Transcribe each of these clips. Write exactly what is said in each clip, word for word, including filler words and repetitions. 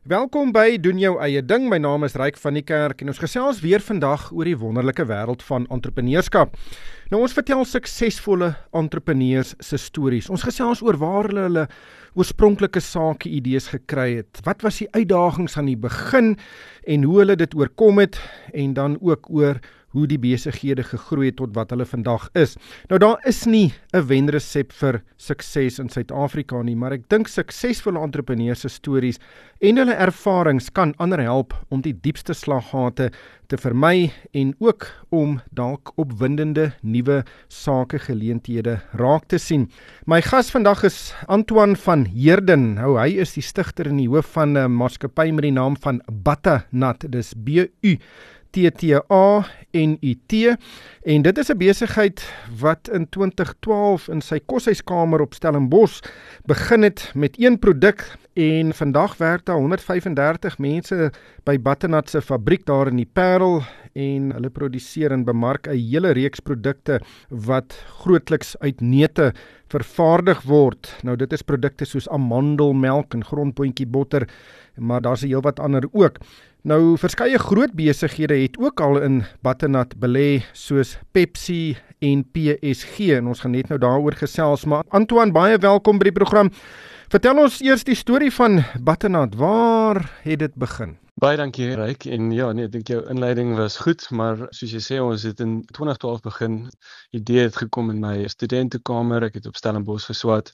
Welkom by Doen Jou Eie Ding. My naam is Ryk van die Kerk en ons gesels weer vandag oor die wonderlike wêreld van entrepreneurskap. Nou ons vertel suksesvolle entrepreneurs se stories. Ons gesels oor waar hulle hulle oorspronklike sake idees gekry het. Wat was die uitdagings aan die begin en hoe hulle dit oorkom het en dan ook oor hoe die besighede gegroei het tot wat hulle vandag is. Nou daar is nie 'n wenresep vir sukses in Suid-Afrika nie, maar ek dink suksesvolle entrepreneurs se stories en hulle ervarings kan ander help om die diepste slaggate te vermy en ook om dalk opwindende nuwe sakegeleenthede raak te sien. My gas vandag is Antoine van Heerden. Nou hy is die stigter en die hoof van 'n maatskappy met die naam van Butternut. Dis B U T T A N U T en dit is 'n besigheid wat in twintig twaalf in sy koshuiskamer op Stellenbosch begin het met een produk en vandag werk daar honderd vyf en dertig mense by Butternut se fabriek daar in die Parel en hulle produseer en bemark 'n hele reeks produkte wat grootliks uit neute vervaardig word. Nou dit is produkte soos amandelmelk en grondboontjie botter, maar daar's 'n heel wat ander ook. Nou, verskeie groot besighede het ook al in Butternut belê, soos Pepsi en P S G, en ons gaan net nou daaroor gesels, maar Antoine, baie welkom by die program. Vertel ons eers die storie van Butternut, waar het dit begin? Baie dankie, Ryk, en ja, nee, ek dink jou inleiding was goed, maar soos jy sê, ons het in twintig twaalf begin, idee het gekom in my studentenkamer, ek het op Stellenbosch geswat,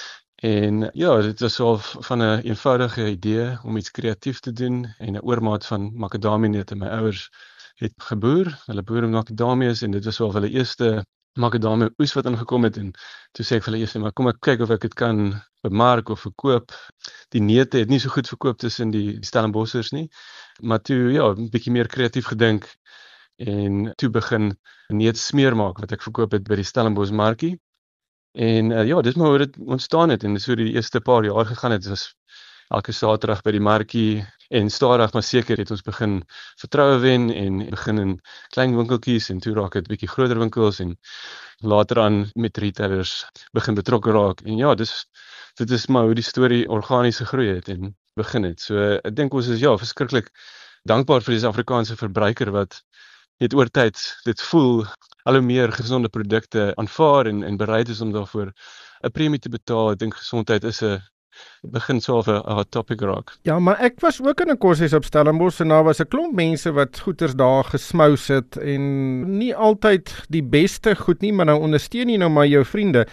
en ja, dit was al van 'n eenvoudige idee om iets kreatief te doen en 'n oormaat van makadamieneute. My ouers het geboer, hulle boer met makadamias en dit was al hulle eerste makadamie oes wat ingekom het en toe sê ek vir hulle eers, maar kom ek kyk of ek dit kan bemark of verkoop. Die neute het nie so goed verkoop tussen die Stellenbossers nie, maar toe ja, 'n bietjie meer kreatief gedink en toe begin neut smeer maak wat ek verkoop het by die Stellenbosch markie. En uh, ja, dis maar hoe dit ontstaan het en dis hoe die eerste paar jaar gegaan het. Dit was elke Saterdag by die markie en stadig maar seker het ons begin vertroue wen en begin in klein winkeltjies en toe raak dit bietjie groter winkels en later aan met retailers begin betrokke raak. En ja, dis dit is maar hoe die storie organies gegroei het en begin het. So ek dink ons is ja, verskriklik dankbaar vir die Suid-Afrikaanse verbruiker wat het oor tyd dit voel al hoe meer gesonde produkte aanvaar en, en bereid is om daarvoor 'n premie te betaal. Ek dink gesondheid is 'n begin so 'n hot topic raak. Ja, maar ek was ook in 'n koshuis op Stellenbosch en daar was 'n klomp mense wat goeders daar gesmous het en nie altyd die beste goed nie, maar nou ondersteun jy nou maar jou vriende.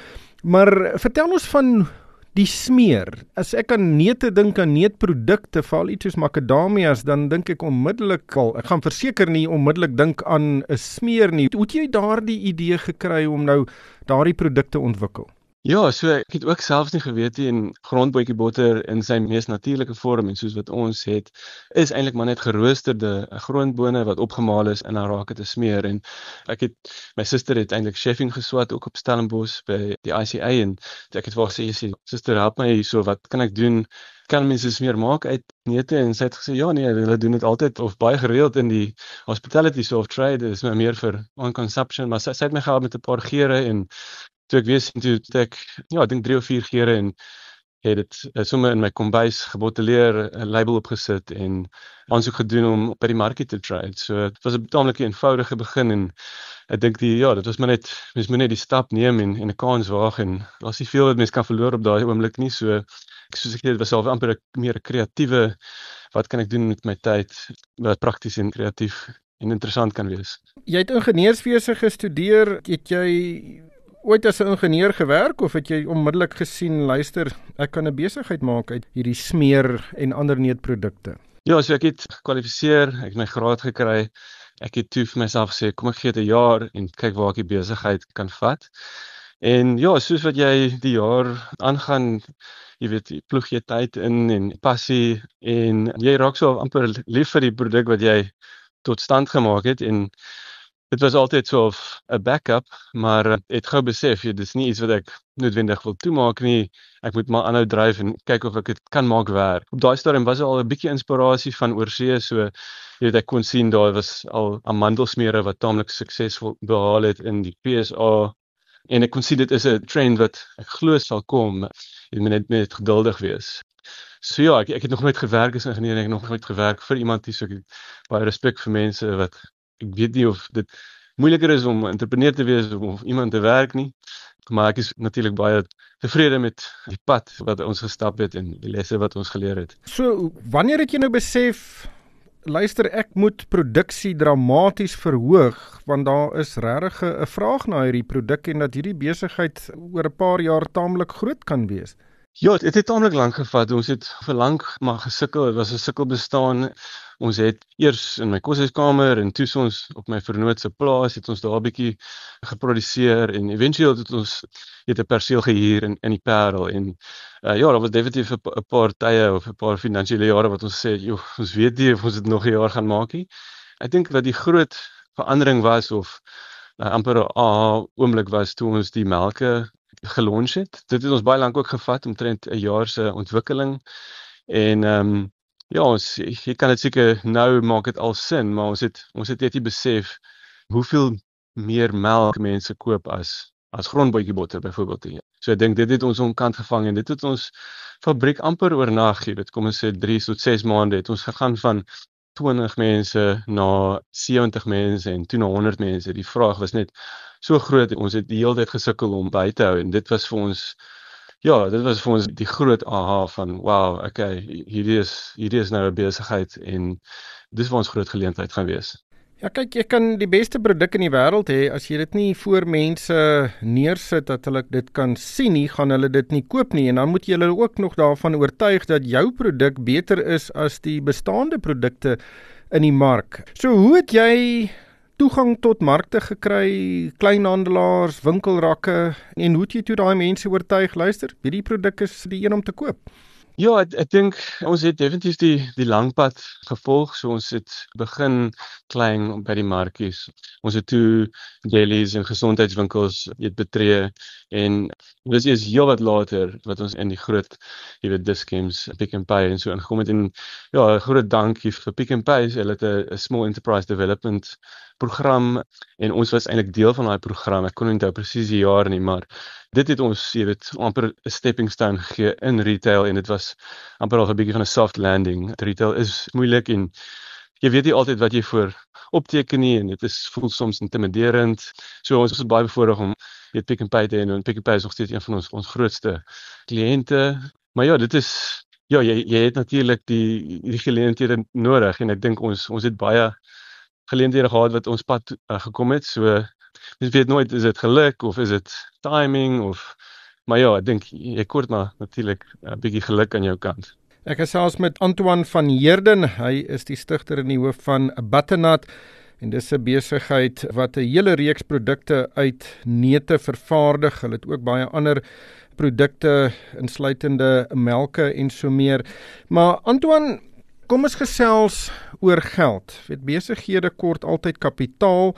Maar vertel ons van die smeer. As ek aan neute dink, aan neutprodukte, veral iets soos makadamias, dan dink ek onmiddellik al, ek gaan verseker nie onmiddellik dink aan 'n smeer nie. Hoe het jy daardie idee gekry om nou daardie produkte ontwikkel? Ja, so ek het ook selfs nie geweet nie en grondboontjie botter in sy mees natuurlike vorm en soos wat ons het, is eintlik maar net geroosterde grondbone wat opgemaal is en dan raak dit te smeer en ek het, my suster het eintlik chefing geswat ook op Stellenbosch by die I C A en ek het vir haar gesê, sy suster help my so, wat kan ek doen? Kan mense smeer maak uit neute en sy het gesê, ja nee, hulle doen dit altyd of baie gereeld in die hospitality so of trade, dit is maar meer vir on consumption, maar sy, sy het my gehelp met 'n paar geure en toe ek weet, toe het ek, ja, ek dink drie of vier geure en het dit uh, sommer in my kombuis geboteleer, 'n label opgesit en aansoek gedoen om by die markie te trade. So het was 'n taamlik eenvoudige begin en ek dink die, ja, dit was maar net, mens moet net die stap neem en, en 'n kans waag en daar's nie veel wat mens kan verloor op daai oomblik nie, so soos ek sê, dit was al amper 'n meer 'n kreatiewe, wat kan ek doen met my tyd, wat prakties en kreatief en interessant kan wees. Jy het ingenieurswese gestudeer, het jy ooit as 'n ingenieur gewerk of het jy onmiddellik gesien, luister, ek kan 'n besigheid maak uit hierdie smeer en ander neutprodukte? Ja, so ek het gekwalifiseer, ek het my graad gekry. Ek het toe vir myself gesê, kom ek gee dit 'n jaar en kyk waar ek die besigheid kan vat. En ja, soos wat jy die jaar aangaan, jy weet, jy ploeg jy tyd in en passie en jy raak so amper lief vir die produk wat jy tot stand gemaak het en dit was altyd so 'n backup, maar ek het gou besef, dit is nie iets wat ek noodwendig wil toemaak nie. Ek moet maar aanhou dryf en kyk of ek dit kan maak werk. Op daai stadium was daar al 'n bietjie inspirasie van oorsee, so jy weet, ek kon sien daar was al amandelsmeere wat taamlik suksesvol behaal het in die P S A en ek kon sien dit is 'n trend wat ek glo sal kom. Jy moet net net geduldig wees. So ja, ek ek het nog nooit gewerk as ingenieur, ek het nog nooit gewerk vir iemand nie, so ek het baie respek vir mense wat ek weet nie of dit moeiliker is om 'n entrepreneur te wees of om iemand te werk nie. Maar ek is natuurlik baie tevrede met die pad wat ons gestap het en die lesse wat ons geleer het. So, wanneer het jy nou besef, luister, ek moet produksie dramaties verhoog, want daar is regtig 'n vraag na hierdie produk en dat hierdie besigheid oor 'n paar jaar taamlik groot kan wees? Ja, dit het taamlik lank gevat. Ons het vir lank maar gesukkel. Dit was 'n sukkel bestaan. Ons het eers in my koshuiskamer en toe ons op my vernoot se plaas het ons daar 'n bietjie geproduseer en éventueel het ons het 'n perseel gehuur in in die Parel en uh, ja, daar was definitief 'n paar tye of 'n paar finansiële jare wat ons sê, joh, ons weet nie of ons dit nog 'n jaar gaan maak nie. Ek dink dat die groot verandering was of uh, amper 'n aha oomblik was toe ons die melke gelunch het. Dit het ons baie lank ook gevat, omtrent 'n jaar se ontwikkeling. En ehm um, ja, ons jy kan dit seker nou maak dit al sin, maar ons het ons het net nie besef hoeveel meer melk mense koop as as grondbootjiebotter byvoorbeeld. So ek dink dit het ons onkant gevang en dit het ons fabriek amper oornag, jy weet, kom ons sê drie tot ses maande het ons gegaan van twintig mense na sewentig mense en toe na honderd mense. Die vraag was net so groot, ons het die hele tyd gesukkel om by te hou en dit was vir ons, ja, dit was vir ons die groot aha van, wow, okay, hierdie is, hierdie is nou 'n besigheid en dis waar ons groot geleentheid gaan wees. Ja, kyk, jy kan die beste produk in die wêreld hê, as jy dit nie voor mense neersit dat hulle dit kan sien nie, gaan hulle dit nie koop nie, en dan moet jy hulle ook nog daarvan oortuig dat jou produk beter is as die bestaande produkte in die mark. So, hoe het jy toegang tot markte gekry, kleinhandelaars, winkelrakke, en hoe het jy toe daai mense oortuig, luister, hierdie produk is die een om te koop? Ja, ek, ek dink ons het definitief die die lang pad gevolg. So ons het begin klein by die markies. Ons het toe delis en gesondheidswinkels het betree en dis is heel wat later wat ons in die groot, jy weet, Dis-Chems, Pick n Pay en so ingekom het en ja, 'n groot dankie vir Pick n Pay. Hulle het 'n small enterprise development program en ons was eintlik deel van daai program. Ek kon nie onthou presies die jaar nie, maar dit het ons, jy weet, amper 'n stepping stone gegee in retail en dit was amper al 'n bietjie van 'n soft landing. Retail is moeilik en jy weet nie altyd wat jy voor opteken nie en dit is voel soms intimiderend. So ons was baie bevoorreg om weet Pick n Pay te hê en Pick n Pay is nog steeds een van ons ons grootste kliënte. Maar ja, dit is ja, jy jy het natuurlik die die geleenthede nodig en ek dink ons ons het baie geleenthede gehad wat ons pad uh, gekom het. So mens weet nooit, is dit geluk of is dit timing of maar ja, ek dink jy kort maar natuurlik 'n bietjie geluk aan jou kant. Ek is selfs met Antoine van Heerden. Hy is die stigter en die hoof van Butternut en dis 'n besigheid wat 'n hele reeks produkte uit neute vervaardig. Hulle het ook baie ander produkte insluitende melke en so meer. Maar Antoine, kom ons gesels oor geld. Weet, besighede kort altyd kapitaal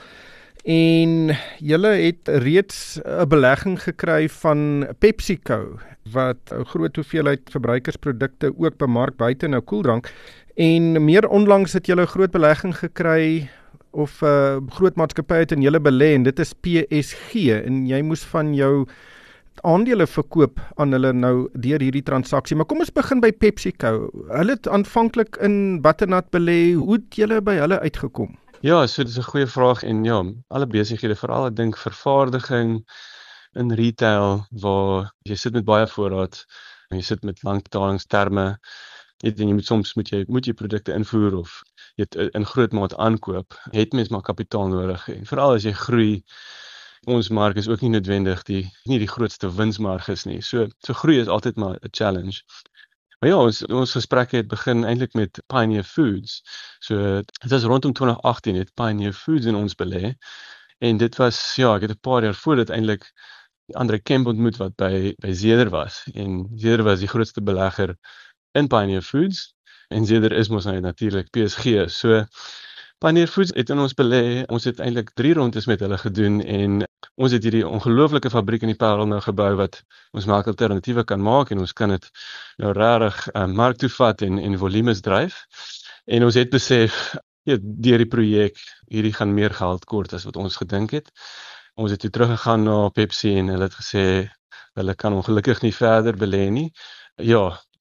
en julle het reeds 'n belegging gekry van PepsiCo wat 'n groot hoeveelheid verbruikersprodukte ook bemark buite nou koeldrank en meer onlangs het julle 'n groot belegging gekry of 'n uh, groot maatskappy het in julle belê en dit is P S G en jy moes van jou aandele verkoop aan hulle nou deur hierdie transaksie. Maar kom ons begin by PepsiCo. Hulle het aanvanklik in Butternut belê. Hoe het julle by hulle uitgekom? Ja, so dit is 'n goeie vraag en ja, alle besighede, veral ek dink vervaardiging in retail waar jy sit met baie voorraad en jy sit met lang betalingsterme. Jy en jy moet soms moet jy moet jy produkte invoer of jy het in groot maat aankoop. Jy het mens maar kapitaal nodig en veral as jy groei. Ons mark is ook nie noodwendig die nie die grootste winsmark is nie. So so groei is altyd maar 'n challenge. Maar ja, ons ons gesprekke het begin eintlik met Pioneer Foods. So dit was rondom twintig agttien het Pioneer Foods in ons belê. En dit was ja, ek het 'n paar jaar voor dit eintlik Andre Kemp ontmoet wat by by Zeder was. En Zeder was die grootste belegger in Pioneer Foods en Zeder is mos nou natuurlik P S G. So Pioneer Foods het in ons belê. Ons het eintlik drie rondes met hulle gedoen en ons het hierdie ongelooflike fabriek in die Parel nou gebou wat ons melk alternatiewe kan maak en ons kan dit nou regtig uh, mark toe vat en en volumes dryf. En ons het besef ja, deur die projek hierdie gaan meer geld kort as wat ons gedink het. Ons het toe teruggegaan na Pepsi en hulle het gesê hulle kan ongelukkig nie verder belê nie. Ja,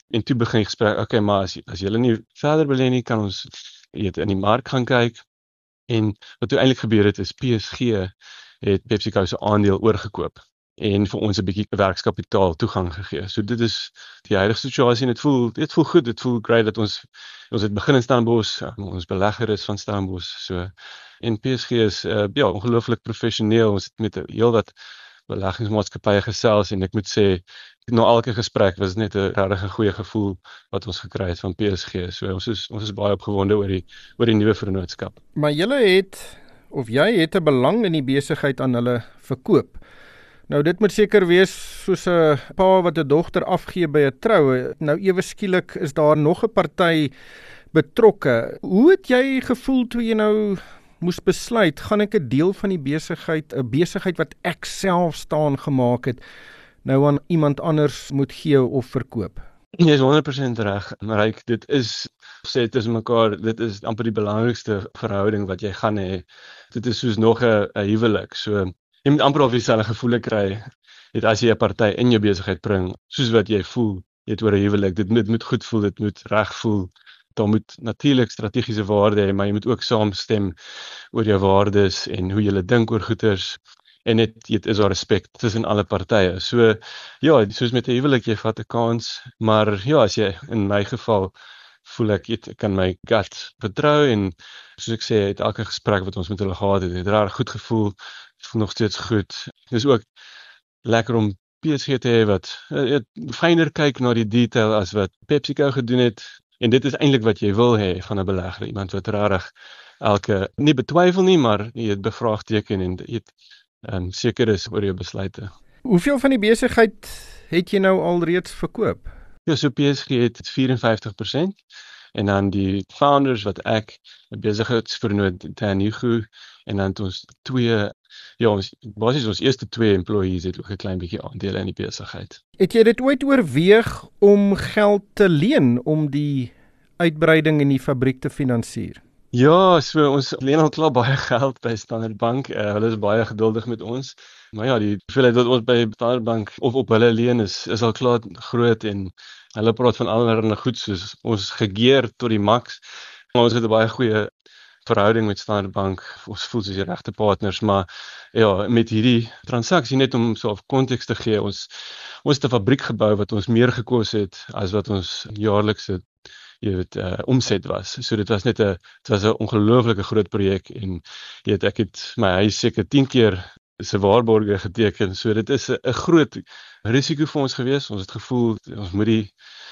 En toe begin die gesprek, okay, maar as, as julle nie verder wil hê nie, kan ons weet, in die mark gaan kyk. En wat toe eintlik gebeur het is P S G het PepsiCo se aandeel oorgekoop en vir ons 'n bietjie werkskapitaal toegang gegee. So dit is die huidige situasie en dit voel dit voel goed, dit voel great dat ons ons het begin in Stellenbosch, ons belegger is van Stellenbosch. So en P S G is uh, ja, ongelooflik professioneel. Ons het met 'n heelwat beleggingsmaatskappye gesels en ek moet sê na elke gesprek was net 'n regtig goeie gevoel wat ons gekry het van P S G. So ons is ons is baie opgewonde oor die oor die nuwe vennootskap. Maar julle het of jy het 'n belang in die besigheid aan hulle verkoop. Nou dit moet seker wees soos 'n pa wat 'n dogter afgee by 'n troue. Nou ewe skielik is daar nog 'n party betrokke. Hoe het jy gevoel toe jy nou moes besluit, gaan ek 'n deel van die besigheid, 'n besigheid wat ek self staan gemaak het, nou aan iemand anders moet gee of verkoop? Jy is honderd persent reg, Ryk, dit is sê tussen mekaar, dit is amper die belangrikste verhouding wat jy gaan hê. Dit is soos nog 'n huwelik. So jy moet amper of dieselfde gevoele kry, het as jy 'n party in jou besigheid bring, soos wat jy voel, jy het oor 'n huwelik. Dit moet, moet goed voel, dit moet reg voel. Daar moet natuurlik strategiese waarde hê, maar jy moet ook saamstem oor jou waardes en hoe jy dink oor goeders. En dit dit is daar respek tussen alle partye. So ja, soos met 'n huwelik, jy vat 'n kans, maar ja, as jy in my geval voel ek ek kan my gut vertrou en soos ek sê, het elke gesprek wat ons met hulle gehad het, het reg goed gevoel. Dit voel nog steeds goed. Dis ook lekker om P S G te hê wat uh, fyner kyk na die detail as wat PepsiCo gedoen het. En dit is eintlik wat jy wil hê van 'n belegger, iemand wat regtig elke nie betwyfel nie, maar jy het bevraagteken en jy het um, seker is oor jou besluite. Hoeveel van die besigheid het jy nou al reeds verkoop? Ja, so P S G het vierenvyftig persent en dan die founders wat ek, 'n besigheidsvernoot Dan Hugo en dan ons twee, ja, ons basies ons eerste twee employees het ook 'n klein bietjie aandele in die besigheid. Het jy dit ooit oorweeg om geld te leen om die uitbreiding in die fabriek te finansier? Ja, so ons leen al klaar baie geld by Standard Bank. Uh, hulle is baie geduldig met ons. Maar ja, die hoeveelheid wat ons by Standard Bank of op hulle leen is, is al klaar groot en hulle praat van allerlei goed soos ons gegeer tot die max. Maar ons het 'n baie goeie verhouding met Standard Bank. Ons voel soos die regte partners, maar ja, met hierdie transaksie net om so 'n konteks te gee, ons ons het 'n fabriek gebou wat ons meer gekos het as wat ons jaarlikse jy weet uh, omset was. So dit was net 'n dit was 'n ongelooflike groot projek en jy weet ek het my huis seker tien keer se waarborge geteken. So dit is 'n groot risiko vir ons gewees. Ons het gevoel ons moet die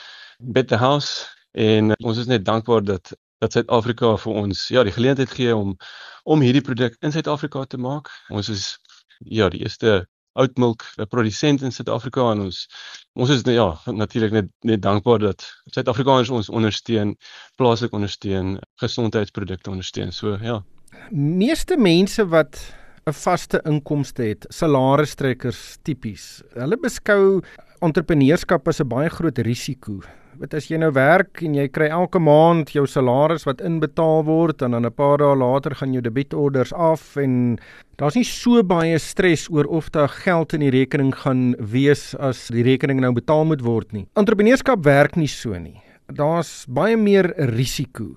bet the house en uh, ons is net dankbaar dat dat Suid-Afrika vir ons ja die geleentheid gee om om hierdie produk in Suid-Afrika te maak. Ons is ja die eerste oatmilk produsent in Suid-Afrika en ons ons is ja natuurlik net net dankbaar dat Suid-Afrikaners ons ondersteun, plaaslik ondersteun, gesondheidsprodukte ondersteun. So ja. Meeste mense wat 'n vaste inkomste het, salarisstrekkers tipies. Hulle beskou entrepreneurskap as 'n baie groot risiko. Wat as jy nou werk en jy kry elke maand jou salaris wat inbetaal word en dan 'n paar dae later gaan jou debietorders af en daar's nie so baie stres oor of daar geld in die rekening gaan wees as die rekening nou betaal moet word nie. Entrepreneurskap werk nie so nie. Daar's baie meer risiko.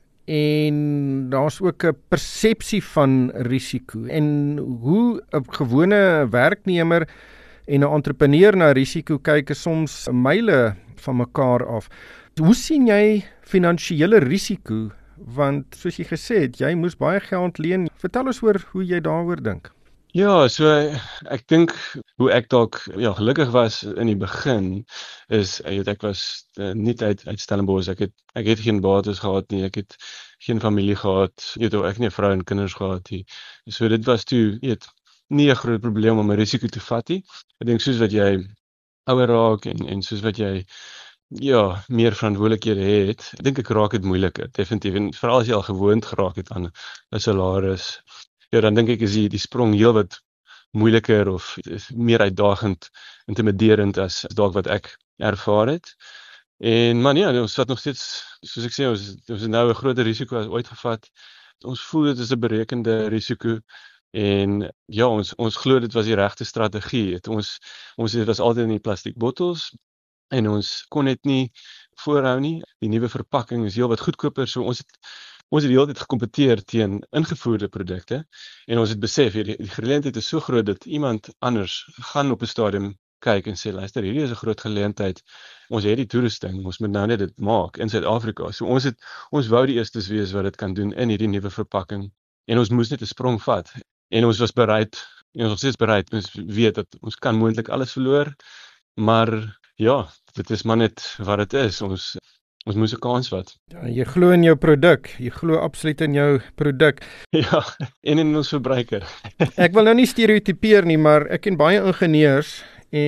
En daar's ook 'n persepsie van risiko en hoe 'n gewone werknemer en 'n entrepreneur na risiko kyk is soms myle van mekaar af. Hoe sien jy finansiële risiko? Want soos jy gesê het, jy moes baie geld leen. Vertel ons oor hoe jy daaroor dink. Ja, so ek dink hoe ek dalk ja gelukkig was in die begin is jy weet ek was uh, nie uit uit Stellenbosch. Ek het ek het geen bates gehad nie. Ek het geen familie gehad. Jy weet ek het nie 'n vrou en kinders gehad nie. So dit was toe jy weet nie 'n groot probleem om 'n risiko te vat nie. Ek dink soos wat jy ouer raak en en soos wat jy ja, meer verantwoordelikhede het, ek dink ek raak dit moeiliker, definitief. En veral as jy al gewoond geraak het aan 'n salaris, ja, dan dink ek is die, die sprong heel wat moeiliker of meer uitdagend, intimiderend as dalk wat ek ervaar het. En man, ja, ons vat nog steeds, soos ek sê, ons, ons het nou 'n groter risiko as ooit gevat. Ons voel dit is 'n berekende risiko. En ja, ons ons glo dit was die regte strategie. Het ons ons dit was altyd in die plastiek bottels en ons kon dit nie voorhou nie. Die nuwe verpakking is heelwat goedkoper, so ons het ons het die hele tyd gekompeteer teen ingevoerde produkte en ons het besef die, die geleentheid is so groot dat iemand anders gaan op 'n stadium kyk en sê luister, hierdie is 'n groot geleentheid. Ons het die toerusting, ons moet nou net dit maak in Suid-Afrika. So ons het ons wou die eerstes wees wat dit kan doen in hierdie nuwe verpakking en ons moes net 'n sprong vat en ons was bereid en ons was steeds bereid. Ons weet dat ons kan moontlik alles verloor, maar ja, dit is maar net wat dit is. Ons ons moes 'n kans vat. Ja, jy glo in jou produk, jy glo absoluut in jou produk. Ja, en in ons verbruiker. Ek wil nou nie stereotipeer nie, maar ek ken baie ingenieurs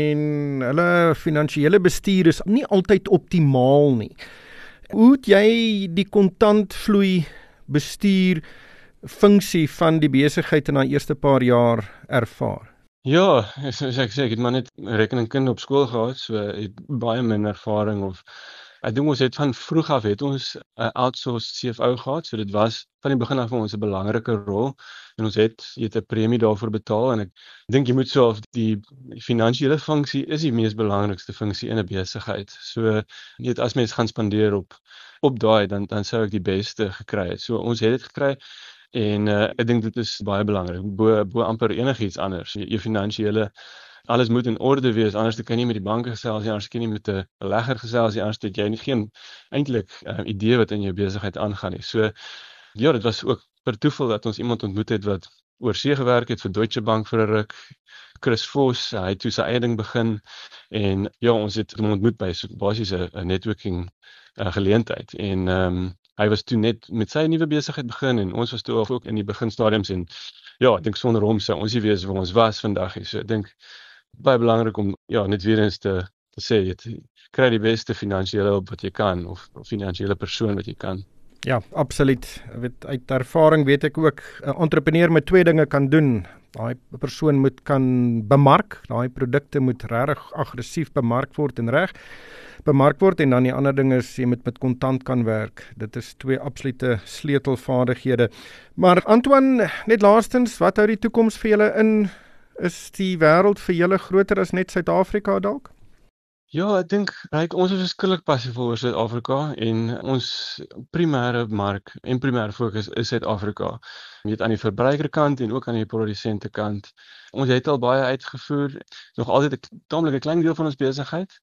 en hulle finansiële bestuur is nie altyd optimaal nie. Hoe het jy die kontantvloei bestuur funksie van die besigheid in daai eerste paar jaar ervaar? Ja, soos ek sê, ek het maar net rekeningkunde op skool gehad, so ek het baie min ervaring of ek dink ons het van vroeg af het ons 'n outsourced C F O gehad, so dit was van die begin af vir ons 'n belangrike rol en ons het jy het 'n premie daarvoor betaal en ek dink jy moet so of die finansiële funksie is die mees belangrikste funksie in 'n besigheid. So net as mens gaan spandeer op op daai dan dan sou ek die beste gekry het. So ons het dit gekry. En uh, ek dink dit is baie belangrik, bo, bo amper enigiets anders. Je, je finansiële, alles moet in orde wees, anders kan jy nie met die banke gesels, anders kan jy nie met 'n belegger gesels, anders het jy nie geen eintlik uh, idee wat in jou besigheid aangaan nie. So ja, dit was ook per toeval dat ons iemand ontmoet het wat oorsee gewerk het vir Deutsche Bank vir 'n ruk. Chris Vos, hy het toe sy eie ding begin en ja, ons het hom ontmoet by so basies 'n networking uh, geleentheid en ehm um, hy was toe net met sy nuwe besigheid begin en ons was toe ook in die beginstadiums en ja, ek dink sonder hom sou ons nie weet waar ons was vandag nie. So ek dink baie belangrik om ja, net weer eens te, te sê, jy kry die beste finansiële hulp wat jy kan of, of finansiële persoon wat jy kan. Ja, absoluut. Weet, uit ervaring weet ek ook, 'n entrepreneur moet twee dinge kan doen. Daai persoon moet kan bemark, daai produkte moet regtig aggressief bemark word en reg bemark word en dan die ander ding is jy moet met kontant kan werk. Dit is twee absolute sleutelvaardighede. Maar Antoine, net laastens, wat hou die toekoms vir julle in? Is die wêreld vir julle groter as net Suid-Afrika dalk? Ja, ek dink like, ons is verskillik passievol oor Suid-Afrika en ons primêre mark en primêre fokus is Suid-Afrika. Jy weet aan die verbruikerkant en ook aan die produsentekant. Ons het al baie uitgevoer, nog altyd 'n taamlik 'n klein deel van ons besigheid.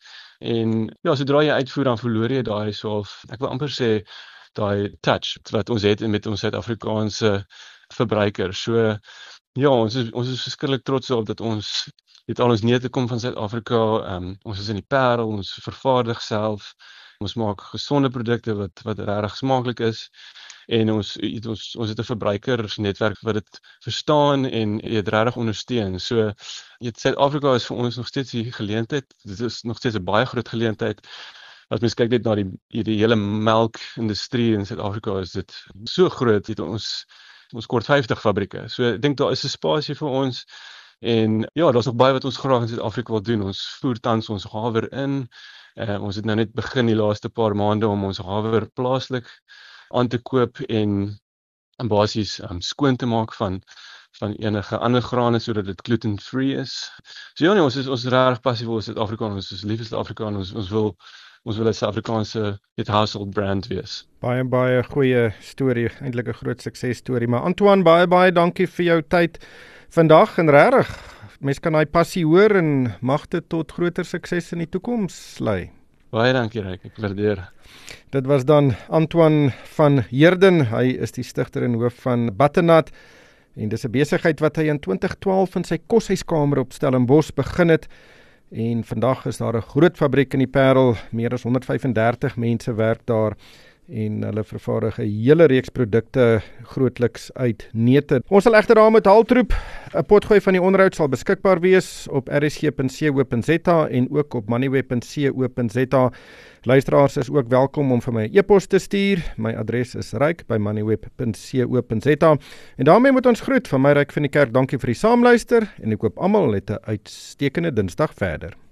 En ja, sodra jy uitvoer dan verloor jy daai so of ek wil amper sê daai touch wat ons het met ons Suid-Afrikaanse verbruikers. So ja, ons is ons is verskriklik trots op dat ons het al ons neute kom van Suid-Afrika. Um, ons is in die Parel, ons vervaardig self. Ons maak gesonde produkte wat wat regtig smaaklik is. En ons het ons ons het 'n verbruikersnetwerk wat dit verstaan en dit regtig ondersteun. So jy Suid-Afrika is vir ons nog steeds die geleentheid. Dit is nog steeds 'n baie groot geleentheid. As mens kyk net na die die hele melkindustrie in Suid-Afrika is dit so groot. Het ons ons kort vyftig fabrieke. So ek dink daar is 'n spasie vir ons. En ja, daar's nog baie wat ons graag in Suid-Afrika wil doen. Ons voer tans ons haver in. Uh, ons het nou net begin die laaste paar maande om ons haver plaaslik aan te koop en, en basies um, skoon te maak van van enige ander grane sodat dit gluten-free is. So ja, nee, ons is ons is regtig passief oor Suid-Afrika. Ons is lief vir Suid-Afrika en ons ons wil ons wil 'n Suid-Afrikaanse dit household brand wees. Baie baie goeie storie, eintlik 'n groot suksesstorie. Maar Antoine, baie baie dankie vir jou tyd vandag en regtig, mens kan daai passie hoor en mag dit tot groter sukses in die toekoms lei. Baie dankie Ryk, ek waardeer. Dit was dan Antoine van Heerden, hy is die stigter en hoof van Butternut en dis 'n besigheid wat hy in twintig twaalf in sy koshuiskamer op Stellenbosch begin het en vandag is daar 'n groot fabriek in die Parel, meer as honderd vyf en dertig mense werk daar en hulle vervaardig 'n hele reeks produkte grootliks uit neute. Ons sal egter daar met haltroep. 'n Potgooi van die onderhoud sal beskikbaar wees op r s g punt c o punt z a en ook op moneyweb punt c o punt z a. Luisteraars is ook welkom om vir my 'n e-pos te stuur. My adres is ryk by moneyweb punt c o punt z a. En daarmee moet ons groet van my Ryk van die Kerk. Dankie vir die saamluister en ek hoop almal het 'n uitstekende Dinsdag verder.